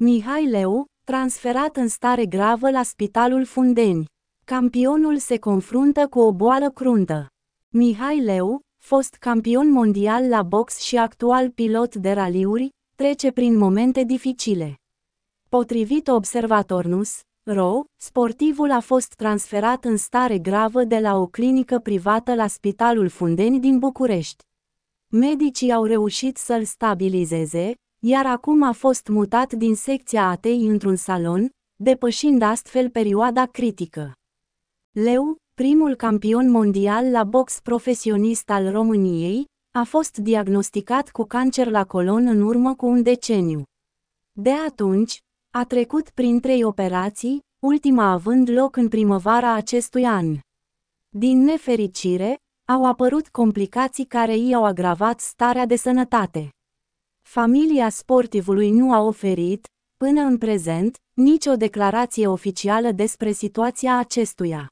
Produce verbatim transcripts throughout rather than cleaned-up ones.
Mihai Leu, transferat în stare gravă la Spitalul Fundeni. Campionul se confruntă cu o boală cruntă. Mihai Leu, fost campion mondial la box și actual pilot de raliuri, trece prin momente dificile. Potrivit Observatornews ro, sportivul a fost transferat în stare gravă de la o clinică privată la Spitalul Fundeni din București. Medicii au reușit să-l stabilizeze, iar acum a fost mutat din secția A T I într-un salon, depășind astfel perioada critică. Leu, primul campion mondial la box profesionist al României, a fost diagnosticat cu cancer la colon în urmă cu un deceniu. De atunci, a trecut prin trei operații, ultima având loc în primăvara acestui an. Din nefericire, au apărut complicații care i-au agravat starea de sănătate. Familia sportivului nu a oferit, până în prezent, nicio declarație oficială despre situația acestuia.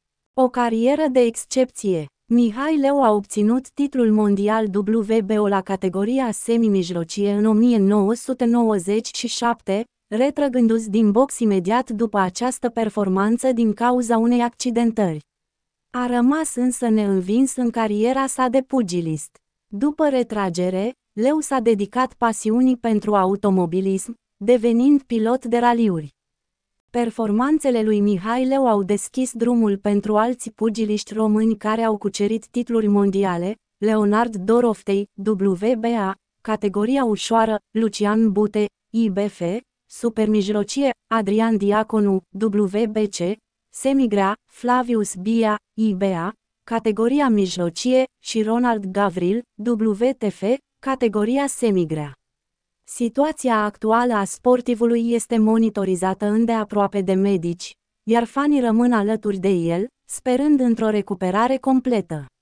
O carieră de excepție. Mihai Leu a obținut titlul mondial W B O la categoria semi-mijlocie în o mie nouă sute nouăzeci și șapte, retrăgându-se din box imediat după această performanță din cauza unei accidentări. A rămas însă neînvins în cariera sa de pugilist. După retragere, Leu s-a dedicat pasiunii pentru automobilism, devenind pilot de raliuri. Performanțele lui Mihai Leu au deschis drumul pentru alți pugiliști români care au cucerit titluri mondiale: Leonard Doroftei, W B A, categoria ușoară, Lucian Bute, I B F, supermijlocie, Adrian Diaconu, W B C, semigrea, Flavius Bia, I B A, categoria mijlocie, și Ronald Gavril, W T F, categoria semigrea. Situația actuală a sportivului este monitorizată îndeaproape de medici, iar fanii rămân alături de el, sperând într-o recuperare completă.